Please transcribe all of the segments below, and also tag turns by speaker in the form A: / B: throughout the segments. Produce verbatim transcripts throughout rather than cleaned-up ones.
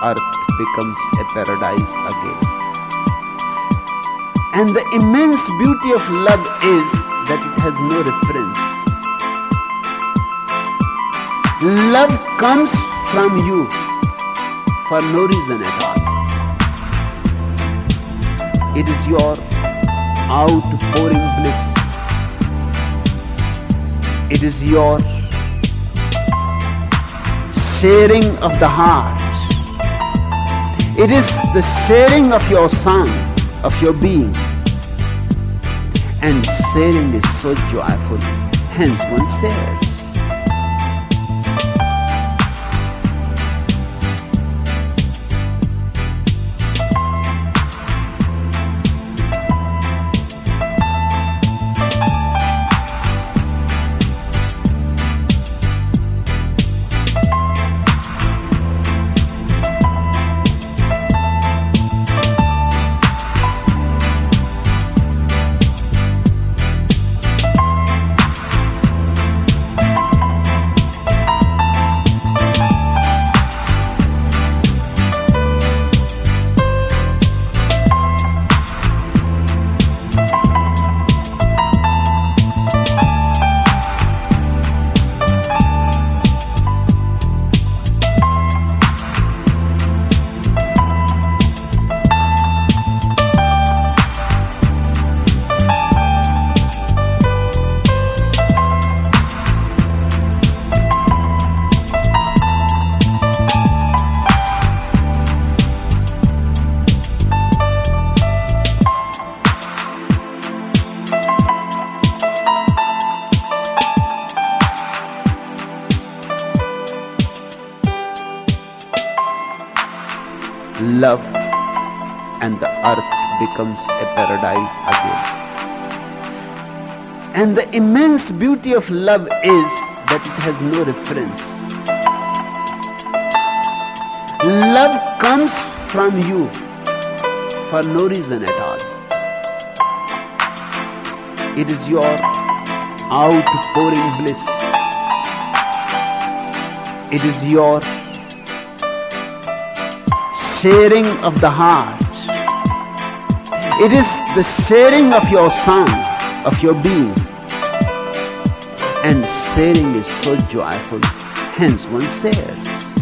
A: earth becomes a paradise again. And the immense beauty of love is that it has no reference. Love comes from you for no reason at all. It is your outpouring bliss. It is your sharing of the heart. It is the sharing of your song, of your being. And sharing is so joyful, hence one shares. Love, and the earth becomes a paradise again. And the immense beauty of love is that it has no reference. Love comes from you for no reason at all. It is your outpouring bliss. It is your sharing of the heart. It is the sharing of your song, of your being. And sharing is so joyful, hence one shares.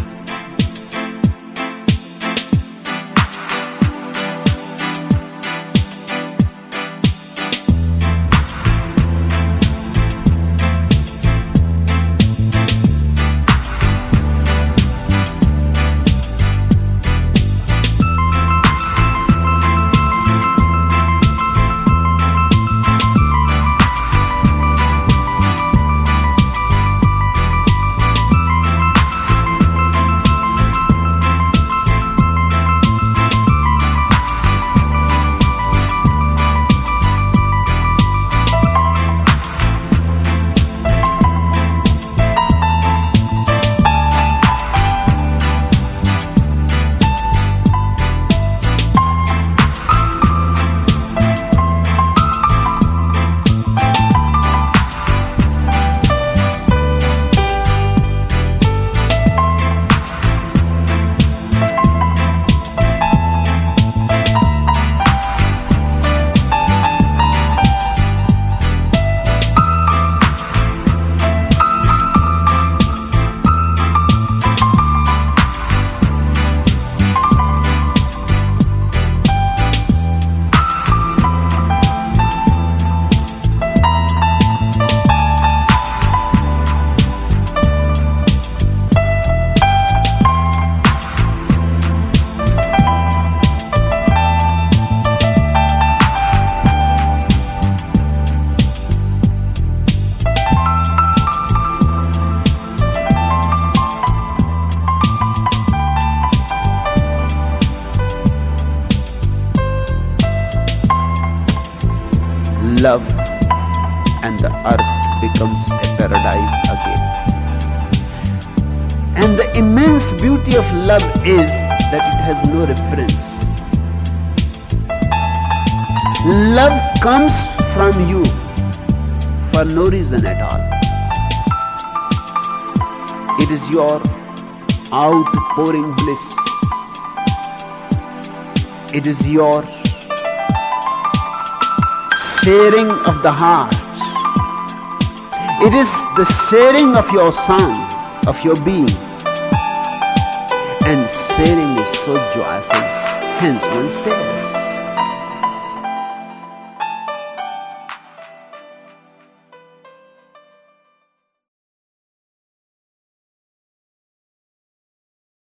A: Love, and the earth becomes a paradise again. And the immense beauty of love is that it has no reference. Love comes from you for no reason at all. It is your outpouring bliss. It is your sharing of the heart. It is the sharing of your son, of your being. And sharing is so joyful, hence one shares.